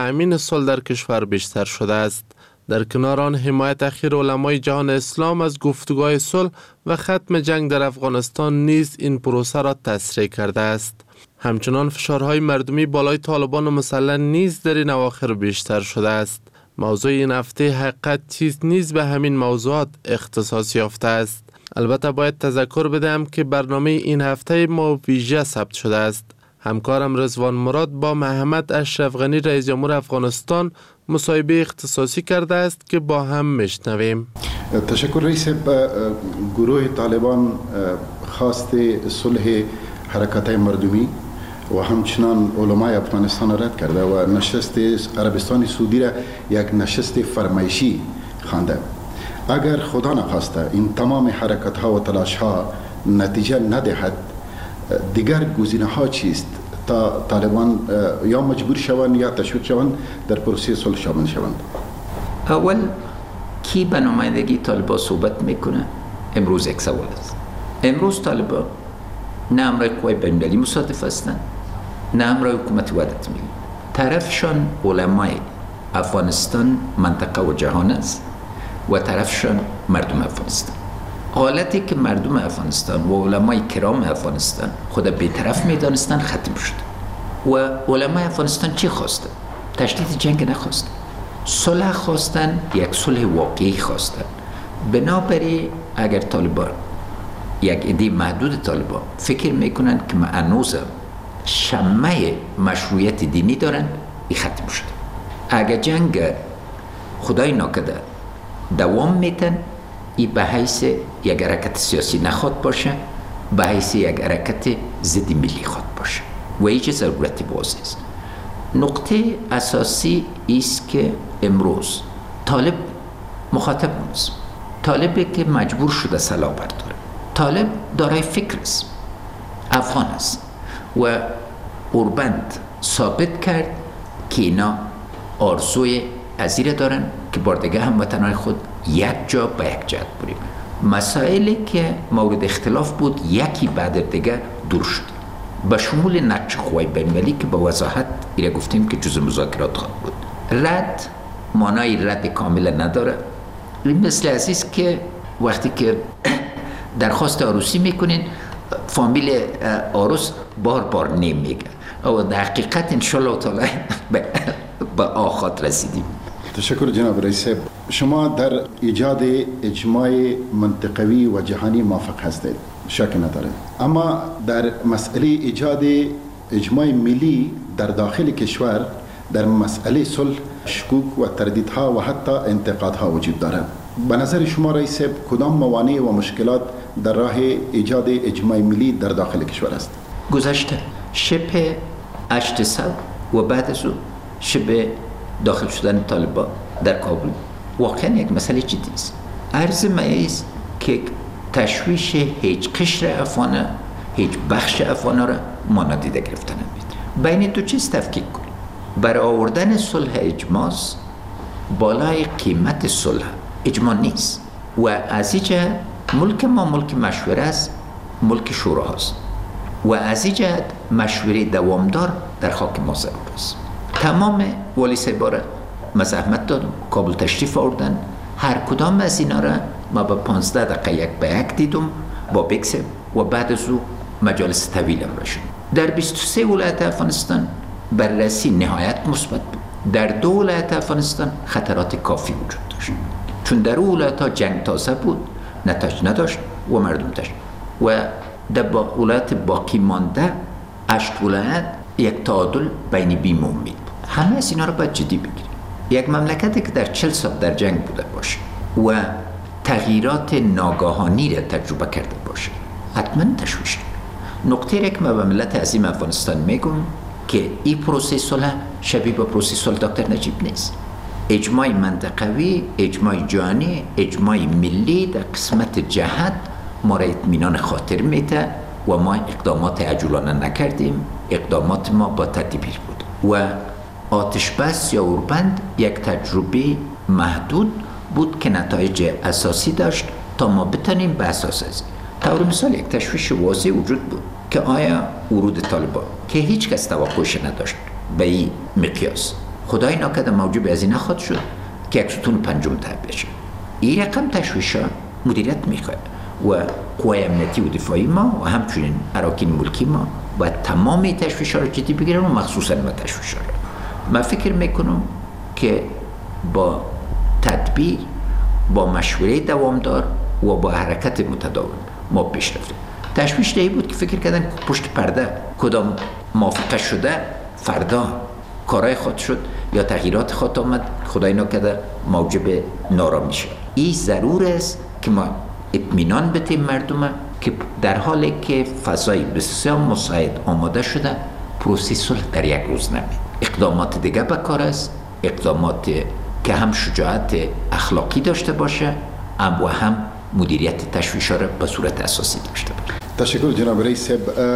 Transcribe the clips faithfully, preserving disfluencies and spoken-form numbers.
امین سال در کشور بیشتر شده است. در کنار آن حمایت اخیر علمای جهان اسلام از گفتگوهای صلح و ختم جنگ در افغانستان نیز این پروسه را تسریع کرده است. همچنان فشارهای مردمی بالای طالبان و مسلح نیز در این اواخر بیشتر شده است. موضوع این هفته حقیقت چیست نیز به همین موضوعات اختصاص یافته است. البته باید تذکر بدهم که برنامه این هفته ما ویژه ثبت شده است. همکارم رضوان مراد با محمد اشرف غنی رئیس جمهور افغانستان مصاحبه اختصاصی کرده است که با هم میشنویم. تشکر رئیس. گروه طالبان خواست صلح حرکت مردمی و همچنان علمای افغانستان رد کرده و نشست عربستان سعودی را یک نشست فرمایشی خوانده. اگر خدا نخواسته این تمام حرکت ها و تلاش ها نتیجه ندهد، دیگر گزینه ها چیست تا طالبان یا مجبور شوند یا تشویق شوند در پروسه صلح شامل شوند؟ اول کی به نمایندگی طالبان صحبت میکنه؟ امروز یک سوال است. امروز طالبان نه امرای قوای بین‌المللی مصادف هستند، نه امرای حکومت وحدت ملی. طرفشان علمای افغانستان، منطقه و جهان است و طرفشان مردم افغانستان. حالتی که مردم افغانستان و علمای کرام افغانستان خود بی‌طرف می‌دانستند ختم شد و علمای افغانستان چی خواستند؟ تشدید جنگ نخواستند، صلح خواستند، یک صلح واقعی خواستند. بنابراین اگر طالبان یک عده محدود طالبان فکر میکنند که هنوز شمه مشروعیت دینی دارند، این ختم شد. اگر جنگ خدای ناکرده دوام میتن، این به حیث یک حرکت سیاسی نخواد باشه، به حیث یک حرکت ضد ملی خواد باشه و هیچ ضرورتی واضح است. نقطه اساسی است که امروز طالب مخاطب نیست. طالبی که مجبور شده سلاح برداره. طالب دارای فکر است، افغان است و اوربند ثابت کرد که اینا آرزوی ازیره دارن که بار دیگه هموطنان خود یک جا به یک جهت بریم. مسائلی که مورد اختلاف بود یکی بعد دیگه دور شد، به شمول نقش قوای بین‌المللی که به وضاحت ایره گفتیم که جزء مذاکرات خواهد بود. رد معنای رد کامل نداره. این مثل عزیز که وقتی که درخواست عروسی میکنین، فامیل عروس بار بار نمیگه و در حقیقت انشالله تعالی به آخات رسیدیم. تشکر جناب رئیس. شما در ایجاد اجماع منطقوی و جهانی موافق هستید، شک ندارید، اما در مسئله ایجاد اجماع ملی در داخل کشور در مسئله صلح شکوک و تردیدها و حتی انتقادها وجود دارد. به نظر شما رئیس کدام موانع و مشکلات در راه ایجاد اجماع ملی در داخل کشور است؟ گذشته شبه هشت سال و بعد از او شبه داخل شدن طالبان در کابل واقعا یک مسئله جدی است. عرض مایست که تشویش هیچ قشر افغانه، هیچ بخش افغانه را ما نادیده گرفته نمید. بین دو چیز تفکیک کنیم. برای آوردن صلح اجماع بالای قیمت صلح اجماع نیست و از این جهت ملک ما ملک مشوره است، ملک شورا هست و از این جهت مشوره دوامدار در خاک ما ضرور است. تمام والی صاحبا را مزاحمت دادم، کابل تشریف آوردن، هر کدام از اینا را ما با پانزده دقیقه یک به یک دیدم با بکسم و بعد از او مجالس طویل هم رشد. در بیست و سه ولایت افغانستان بررسی نهایت مثبت بود. در دو ولایت افغانستان خطرات کافی وجود داشت، چون در اون ولایت ها جنگ تازه بود، نتایج نداشت و مردم داشت و در با ولایت باقی مانده هشت ولایت یک تعادل بین بیم و امید بود. همه از اینا رو باید جدی بگیریم. یک مملکتی که در چل سال در جنگ بوده باشه و تغییرات ناگهانی را تجربه کرده باشه حتما تشویش. نقطه را که من به ملت عظیم افغانستان میگم که این پروسه صلح شبیه به پروسه صلح دکتر نجیب نیست. اجماع منطقوی، اجماع جهانی، اجماع ملی در قسمت جهت ما را اطمینان خاطر میده و ما اقدامات عجولانه نکردیم. اقدامات ما با تدبیر بود و آتش بس یا اوربند یک تجربه محدود بود که نتایج اساسی داشت تا ما بتانیم به اساس از طور مثال یک تشویش واضح وجود بود که آیا ورود طالبان که هیچ کس توقعش نداشت به این مقیاس خدای نکرده موجب از این نخواد شد که یک ستون پنجم تایید بشه. این رقم تشویش ها مدیریت میخواد و قوای امنیتی و دفاعی ما و همچنین اراکین ملکی ما باید تمام تشویش ها رو جدی بگیرن و مخصوصا ما تشویش ها رو. من فکر میکنم که با تدبیر، با مشوره دوامدار و با حرکت متداول ما پیش رفتیم. تشویش دهی بود که فکر کردن پشت پرده کدام موافقه شده فردا کارهای خود شد یا تغییرات خود آمد، خدای نکرده موجب نارامی شد. این ضرور است که ما اطمینان بدیم مردم که در حالی که فضای بسیار مساعد آماده شده، پروسه صلح در یک روز نمید. اقدامات دیگه به کار است، اقدامات که هم شجاعت اخلاقی داشته باشه و هم مدیریت تشویش را به صورت اساسی داشته باشه. تشکر جناب رئیس.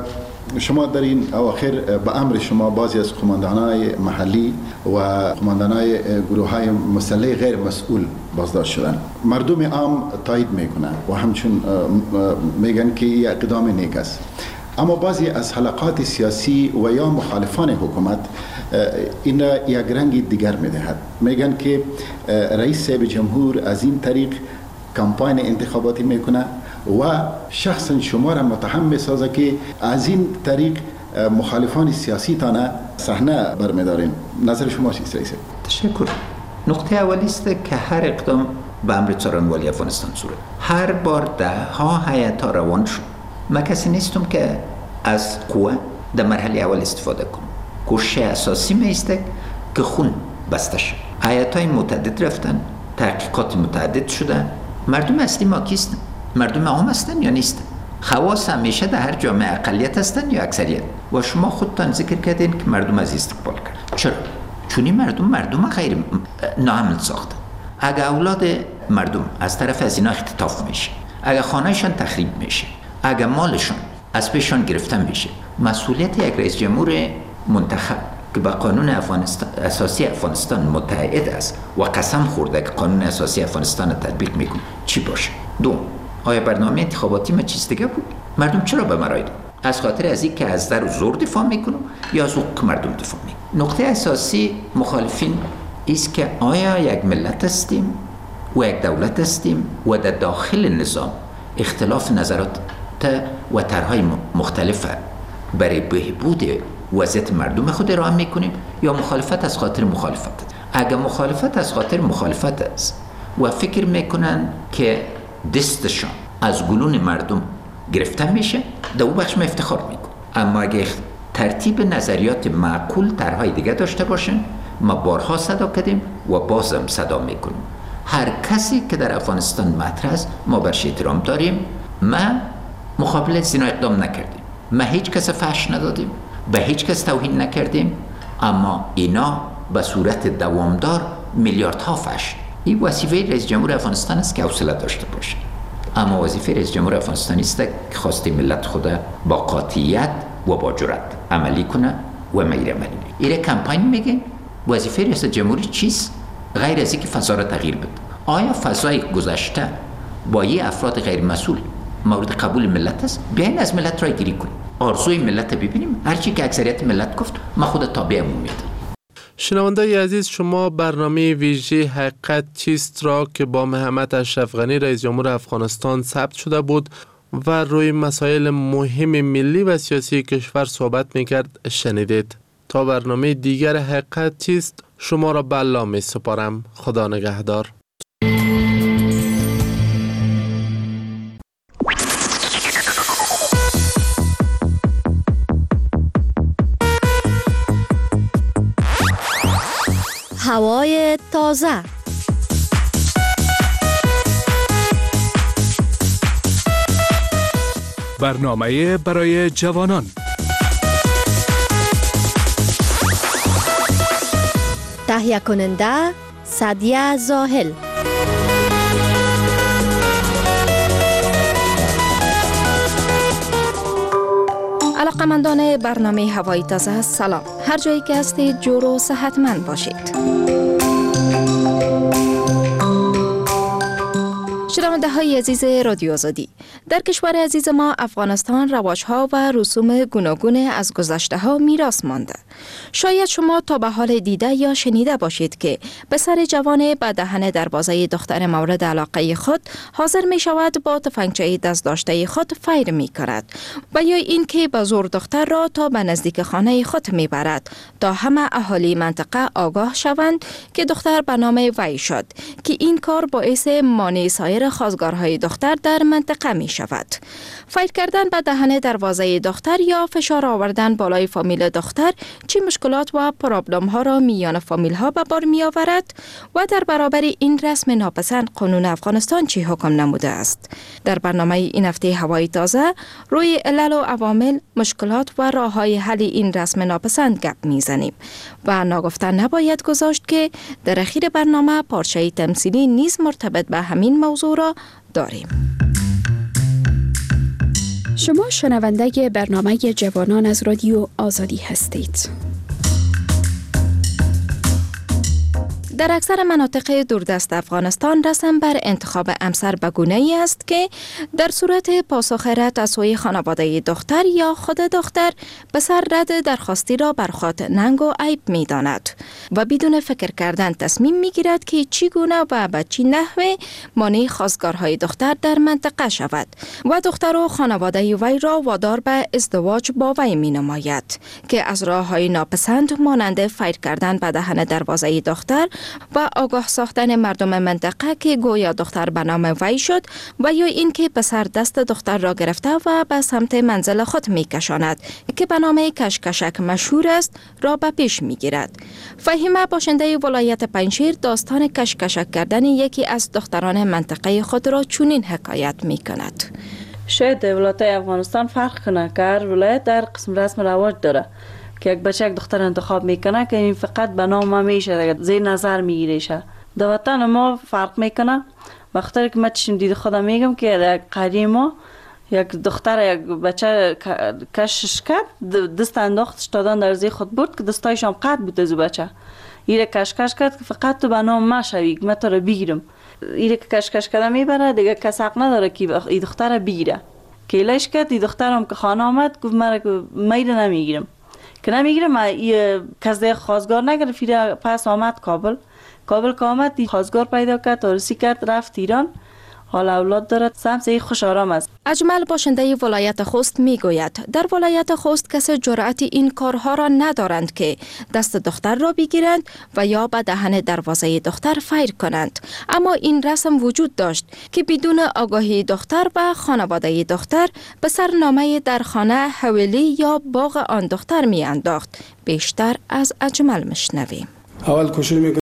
شما در این اواخر به امر شما بعضی از قماندانای محلی و قماندانای گروه‌های مسلح غیر مسئول بازداشت شدن. مردم عام تایید میکنن و همچون میگن که این اقدام نیک است. اما بعضی از حلقات سیاسی و یا مخالفان حکومت این یک رنگ دیگر میدهد. میگن که رئیس جمهور از این طریق کمپاین انتخاباتی میکنه و شخصا شما را متهم میسازه که از این طریق مخالفان سیاسی تانه صحنه برمیدارین. نظر شما چیست رئیس؟ تشکر. نقطه اولی است که هر اقدام به امر څارنوالۍ افغانستان صورت هر بار ده ها هیئت روان شد. من کسی نیستم که از قوه در مرحله اول استفاده کنم. کوشش اساسی میسته که خون بسته شد. هیئت‌های متعدد رفتن، تحقیقات متعدد شده. مردم اصلی ما کیستن؟ مردم عام هستن یا نیستن؟ خواص همیشه در هر جامعه اقلیت هستن یا اکثریت؟ و شما خودتان ذکر کردین که مردم از استقبال کرد. چرا؟ چون این مردم مردم غیر ناامن ساختن. اگه اولاد مردم از طرف از اینا اختطاف میشه، اگه خانهشان تخریب میشه، اگه مالشان از پیشان گرفته میشه، مسئولیت یک رئیس جمهور منتخب که به قانون افغانستان اساسی افغانستان متعهد است و قسم خورده که قانون اساسی افغانستان را تطبیق میکنه چی باشه؟ دو، آیا برنامه انتخاباتی ما چیز دیگه بود؟ مردم چرا به مرای داد؟ از خاطر از این که از در و زور دفاع میکنم یا از حقوق مردم دفاع میکنم؟ نقطه اساسی مخالفین است که آیا یک ملت هستیم و یک دولت هستیم و در داخل نظام اختلاف نظرات و طرح‌های مختلف برای بهبود وضعیت مردم خود ارائه میکنیم یا مخالفت از خاطر مخالفت است؟ اگر مخالفت از خاطر مخالفت است و فکر میکنن که دستشان از گلون مردم گرفته میشه، در اون بخش ما افتخار میکنم. اما اگه ترتیب نظریات معقول طرح‌های دیگه داشته باشن، ما بارها صدا کردیم و بازم صدا میکنیم. هر کسی که در افغانستان مطرح است ما برش احترام داریم. ما مقابل زنا اقدام نکردیم، ما هیچ کس فحش ندادیم، به هیچ کس توهین نکردیم، اما اینا به صورت دوامدار میلیاردها فحش. این وظیفه رئیس جمهور افغانستان است که حوصله داشته باشه. اما وظیفه رئیس جمهور افغانستان است که خواسته ملت خود با قاطعیت و با جرأت عملی کنه و میر عملی. ایره کمپاین میگن وظیفه رئیس جمهوری چیست؟ غیر از اینکه فضا را تغییر بده. آیا فضای گذشته با یه افراد غیر مسئول مورد قبول ملت است؟ بیاین از ملت رای گیری کنیم، آرزوی ملت ببینیم، هرچی که اکثریت ملت گفت ما خود تابع میدیم. شنوانده عزیز، شما برنامه ویژه حقیقت چیست را که با محمد اشرف غنی رئیس جمهور افغانستان ثبت شده بود و روی مسائل مهم ملی و سیاسی کشور صحبت میکرد شنیدید. تا برنامه دیگر حقیقت چیست شما را به الله می سپارم. خدا نگهدار. هوای تازه، برنامه برای جوانان، تهیه کننده سعدیه زاهل. علاقمندان برنامه هوای تازه سلام. هر جایی که هستید جور و صحتمند باشید. شنونده های عزیز رادیو آزادی، در کشور عزیز ما افغانستان رواج‌ها و رسوم گوناگون از گذشته ها میراث مانده. شاید شما تا به حال دیده یا شنیده باشید که پسر جوان به دهن دروازه دختر مورد علاقه خود حاضر می شود با تفنگچه دست داشته خود فیر می کند و یا اینکه به زور دختر را تا به نزدیک خانه خود می برد تا همه اهالی منطقه آگاه شوند که دختر به نام وی شد، که این کار باعث مانع سایر خواستگارهای دختر در منطقه می شود. فیر کردن به دهن دروازه دختر یا فشار آوردن بالای فامیل دختر چه مشکلات و پرابلم ها را میان فامیل ها به بار می آورد و در برابر این رسم ناپسند قانون افغانستان چه حکم نموده است؟ در برنامه این هفته هوای تازه روی علل و عوامل، مشکلات و راه های حل این رسم ناپسند گپ میزنیم و ناگفته نباید گذاشت که در اخیر برنامه پارچه تمثیلی نیز مرتبط به همین موضوع را داریم. شما شنونده برنامه جوانان از رادیو آزادی هستید. در اکثر مناطق دوردست افغانستان رسم بر انتخاب همسر به گونه‌ای است که در صورت پاسخ رد از سوی خانواده دختر یا خود دختر پسر رد درخواستی را بر خود ننگ و عیب می داند و بدون فکر کردن تصمیم می گیرد که چگونه و به چه نحوه مانع خواستگارهای دختر در منطقه شود و دختر و خانواده وی را وادار به ازدواج با وی می نماید که از راه‌های ناپسند مانند فیر کردن به دهن دروازه دختر و آگاه ساختن مردم منطقه که گویا دختر به نام وی شد و یا اینکه پسر دست دختر را گرفته و به سمت منزل خود می کشاند که به نام کشکشک مشهور است را به پیش می گیرد. فهیمه باشنده ولایت پنجشیر داستان کشکشک کردن یکی از دختران منطقه خود را چنین حکایت می کند. شاید ولایت افغانستان فرق کنه که هر ولایت در قسم رسم رواج داره که یک بچه یک دختر انتخاب میکنه که این فقط به نام ما میشه، زیر نظر میگیریشه. در وطن ما فرق میکنه. وقتی که من چشم دید خودم میگم که در قریه ما یک دختر یک بچه کشش کرد، دست انداختش دادن در زیر خود برد که دستایش هم قطع بود از بچه. ایره کشکش کرد که فقط تو به نام ما شوی که من تو رو بگیرم. ایره که کشکش کرده میبره دیگه کس حق نداره که این دختر بگیره. که ایلش کرد این دختر هم که خانه آمد گفت من میره نمیگیرم. که نمیگیرم یه کسی خواستگار نگرفت. پس آمد کابل کابل که آمد خواستگار پیدا کرد، عروسی کرد، رفت ایران، حال اولاد دارد، سمسه خوش آرام است. اجمل باشنده ولایت خوست می گوید در ولایت خوست کسی جرأت این کارها را ندارند که دست دختر را بگیرند و یا به دهن دروازه دختر فیر کنند، اما این رسم وجود داشت که بدون آگاهی دختر و خانواده دختر به سرنامه در خانه، حویلی یا باغ آن دختر می انداخت. بیشتر از اجمل مشنویم. اول کوشش